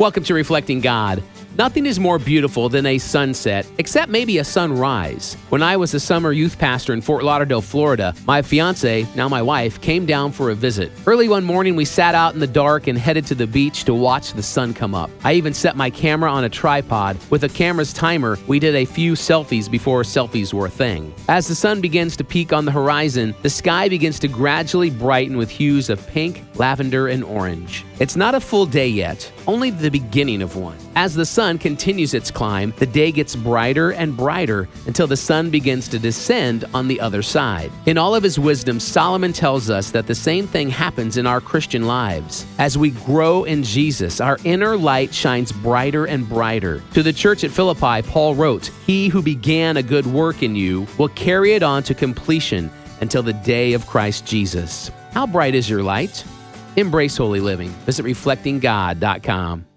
Welcome to Reflecting God. Nothing is more beautiful than a sunset, except maybe a sunrise. When I was a summer youth pastor in Fort Lauderdale, Florida, my fiance, now my wife, came down for a visit. Early one morning, we sat out in the dark and headed to the beach to watch the sun come up. I even set my camera on a tripod. With a camera's timer, we did a few selfies before selfies were a thing. As the sun begins to peak on the horizon, the sky begins to gradually brighten with hues of pink, lavender, and orange. It's not a full day yet, only the beginning of one. As the sun continues its climb, the day gets brighter and brighter until the sun begins to descend on the other side. In all of his wisdom, Solomon tells us that the same thing happens in our Christian lives. As we grow in Jesus, our inner light shines brighter and brighter. To the church at Philippi, Paul wrote, "He who began a good work in you will carry it on to completion until the day of Christ Jesus." How bright is your light? Embrace holy living. Visit reflectinggod.com.